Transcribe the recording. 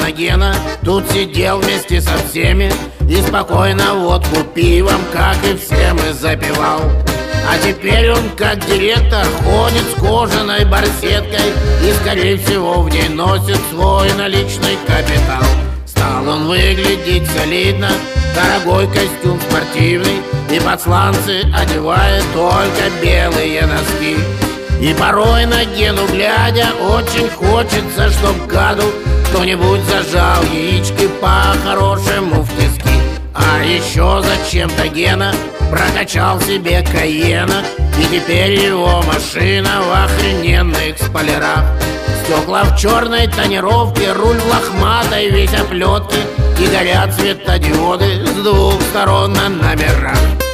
на Гена тут сидел вместе со всеми и спокойно водку пивом, как и всем, и запивал. А теперь он, как директор, ходит с кожаной барсеткой и, скорее всего, в ней носит свой наличный капитал. Стал он выглядеть солидно, дорогой костюм спортивный, и под сланцы одевает только белые носки. И порой на Гену глядя очень хочется, чтоб гаду кто-нибудь зажал яички по-хорошему в тиски. А еще зачем-то Гена прокачал себе Кайена, и теперь его машина в охрененных спойлерах. Стекла в черной тонировке, руль в лохматой весь оплетке, и горят светодиоды с двух сторон на номерах.